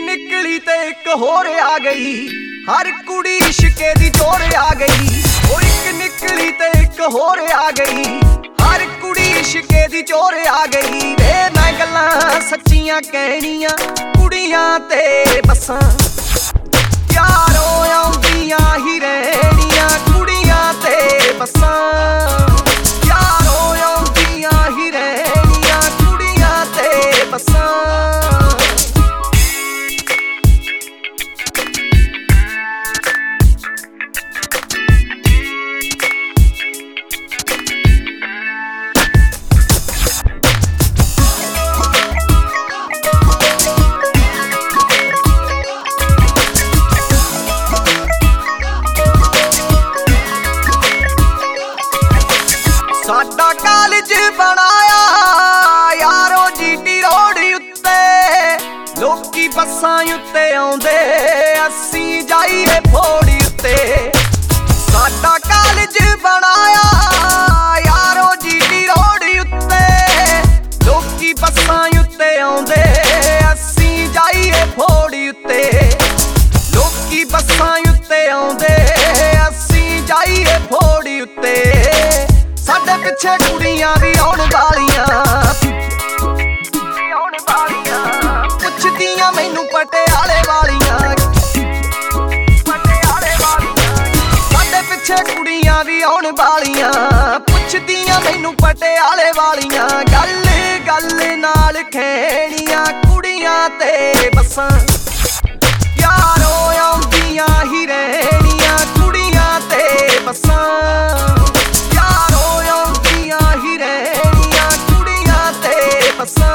निकली ते एक होर आ गई, हर कुड़ी इश्के दी जोर आ गई। ओ एक निकली ते एक होर आ गई, हर कुड़ी इश्के दी जोर आ गई। वे मैं गल्लां सच्चियां कहनियां कुड़ियां ते बसां, यारो आउंदियां ही रहनियां कुड़ियां ते बसां, यारो आउंदियां ही रहनियां कुड़ियां ते बसां। साडा कालेज बनाया यारो जीटी रोड उत्ते, लोकी बसां उत्ते आउंदे असी जाइए फोड़ी उत्ते। साडा कालेज बनाया यारो जीटी रोड उत्ते, लोकी बसां उत्ते आउंदे असी जाइए फोड़ी उत्ते, लोकी बसां उत्ते आउंदे असी जाइए फोड़ी उत्ते। साडे पिछे कुड़ियां भी आउण वालियां, पुछदियां मैनू पटियाले वालियां, साडे पिछे कुड़ियां भी आउण वालियां, पुछदियां मैनू पटियाले वालियां। गल गल नाल खेड़ियां कुड़ियां ते बसां, यारो आउंदियां ही रहनियां कुड़ियां ते बसां, यारो आउंदियां ही रहनियां कुड़ियां ते बसां।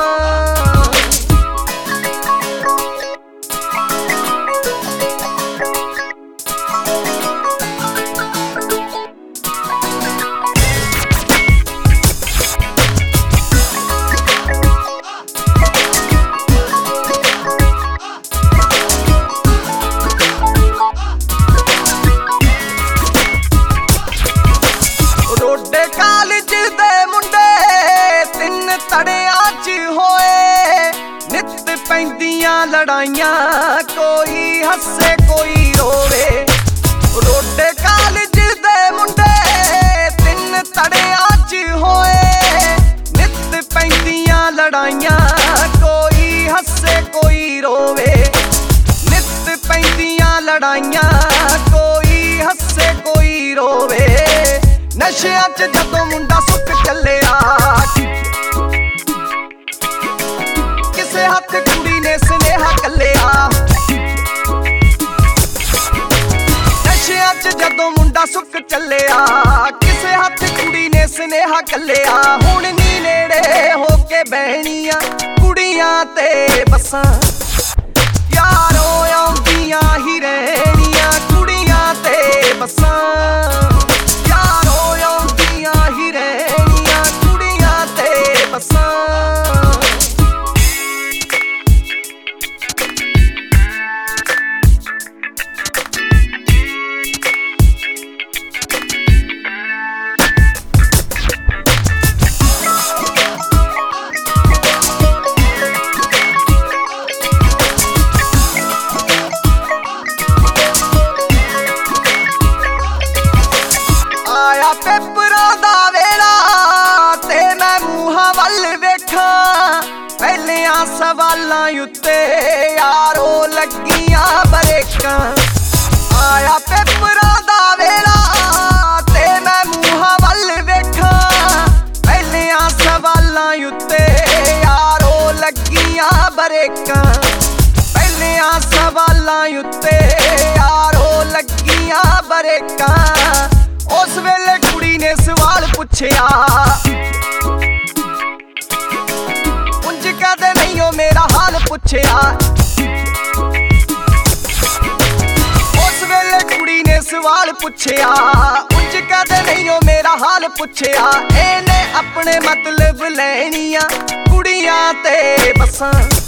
कालेज दे मुंडे तिन तड़ियां च होए, नित पैंदियां लड़ाइयां कोई हस्से कोई रोवे। रोडे कालेज दे मुंडे तिन तड़ियां च होए, नित पैंदियां लड़ाइयां कोई हस्से कोई रोवे, नित पैंदियां लड़ाइयां कोई हस्से कोई रोवे। नशियां च जदों मुंडा सुक चलिया, किसे हथ कुड़ी ने सुनेहा कलिया। नशियां च जदों मुंडा सुक चलिया, किसे हथ कुड़ी ने सुनेहा कलिया। हुण नी नेड़े होके बहनियां कुड़ियां ते बसां, यारो आउंदियां ही रहनियां कुड़ियां ते बसां, यारो आउंदियां ही रहनियां कुड़ियां ते बसां। आया पेपरां दा वेला ते मैं मूहां वल वेखां, पहलियां सवालां उत्ते यारो लगियां बरेकां। आया पेपरां दा वेला ते मैं मूहां वल वेखां, पहलियां सवालां उत्ते यारो लगियां बरेकां, पहलियां सवालां उत्ते यारो लगियां बरेकां। उस वेले कुड़ी ने सवाल पुछया, उंज कदे नहीं ओ मेरा हाल पुछया। उस वेले कुड़ी ने सवाल पुछया, उंज कदे नहीं ओ मेरा हाल पुछया। इहने अपने मतलब लैनियां कुड़ियां ते बसां,